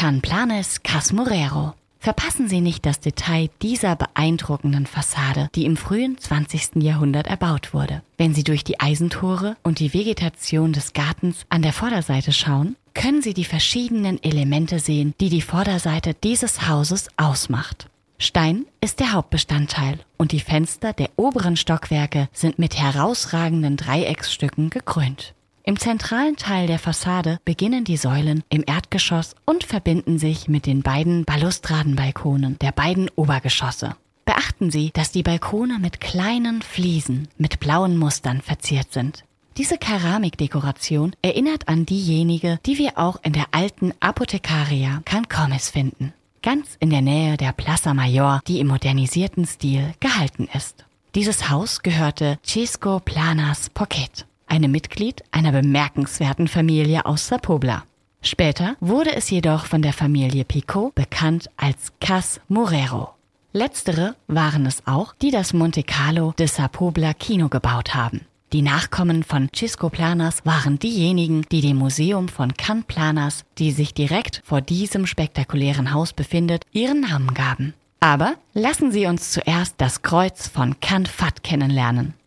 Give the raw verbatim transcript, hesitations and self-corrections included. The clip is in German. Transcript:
Can Planas Cas Morero. Verpassen Sie nicht das Detail dieser beeindruckenden Fassade, die im frühen zwanzigsten Jahrhundert erbaut wurde. Wenn Sie durch die Eisentore und die Vegetation des Gartens an der Vorderseite schauen, können Sie die verschiedenen Elemente sehen, die die Vorderseite dieses Hauses ausmacht. Stein ist der Hauptbestandteil und die Fenster der oberen Stockwerke sind mit herausragenden Dreiecksstücken gekrönt. Im zentralen Teil der Fassade beginnen die Säulen im Erdgeschoss und verbinden sich mit den beiden Balustradenbalkonen der beiden Obergeschosse. Beachten Sie, dass die Balkone mit kleinen Fliesen mit blauen Mustern verziert sind. Diese Keramikdekoration erinnert an diejenige, die wir auch in der alten Apothecaria Can Comes finden, ganz in der Nähe der Plaza Mayor, die im modernisierten Stil gehalten ist. Dieses Haus gehörte Cisco Planas Pocket, einem Mitglied einer bemerkenswerten Familie aus Sa Pobla. Später wurde es jedoch von der Familie Picot bekannt als Cas Morero. Letztere waren es auch, die das Monte Carlo de Sa Pobla Kino gebaut haben. Die Nachkommen von Cisco Planas waren diejenigen, die dem Museum von Can Planas, die sich direkt vor diesem spektakulären Haus befindet, ihren Namen gaben. Aber lassen Sie uns zuerst das Kreuz von Can Fat kennenlernen.